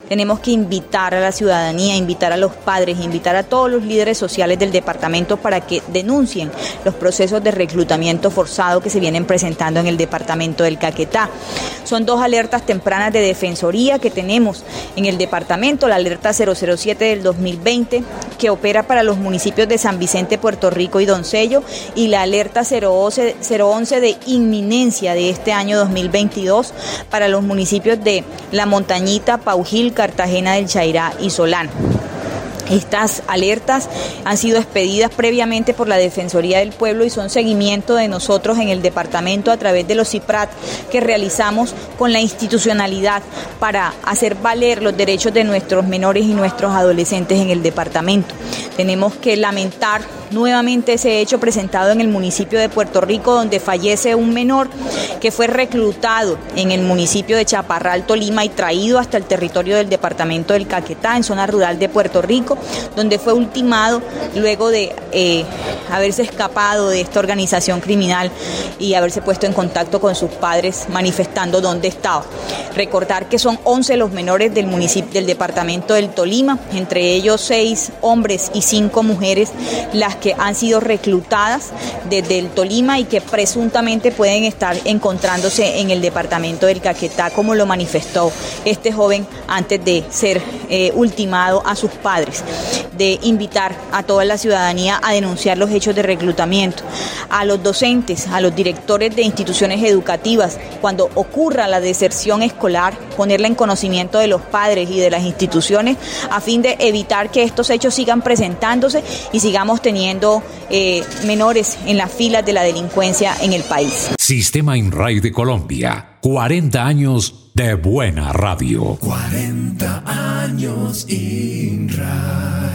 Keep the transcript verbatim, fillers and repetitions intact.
Tenemos que invitar a la ciudadanía, invitar a los padres, invitar a todos los líderes sociales del departamento para que denuncien los procesos de reclutamiento forzado que se vienen presentando en el departamento del Caquetá. Son dos alertas tempranas de defensoría que tenemos en el departamento, la alerta cero cero siete del dos mil veinte, que opera para los municipios de San Vicente, Puerto Rico y Doncello, y la alerta cero once de inminencia de este año dos mil veintidós para los municipios de La Montañita, Paujil, Cartagena del Chairá y Solán. Estas alertas han sido expedidas previamente por la Defensoría del Pueblo y son seguimiento de nosotros en el departamento a través de los CIPRAT que realizamos con la institucionalidad para hacer valer los derechos de nuestros menores y nuestros adolescentes en el departamento. Tenemos que lamentar nuevamente ese hecho presentado en el municipio de Puerto Rico, donde fallece un menor que fue reclutado en el municipio de Chaparral, Tolima, y traído hasta el territorio del departamento del Caquetá, en zona rural de Puerto Rico, donde fue ultimado luego de eh, haberse escapado de esta organización criminal y haberse puesto en contacto con sus padres manifestando dónde estaba. Recordar que son once los menores del municipio del departamento del Tolima, entre ellos seis hombres y cinco mujeres, las que han sido reclutadas desde el Tolima y que presuntamente pueden estar encontrándose en el departamento del Caquetá, como lo manifestó este joven antes de ser eh, ultimado a sus padres. De invitar a toda la ciudadanía a denunciar los hechos de reclutamiento, a los docentes, a los directores de instituciones educativas, cuando ocurra la deserción escolar, ponerla en conocimiento de los padres y de las instituciones a fin de evitar que estos hechos sigan presentándose y sigamos teniendo eh, menores en las filas de la delincuencia en el país. Sistema INRAI de Colombia, cuarenta años de buena radio. cuarenta años INRAI.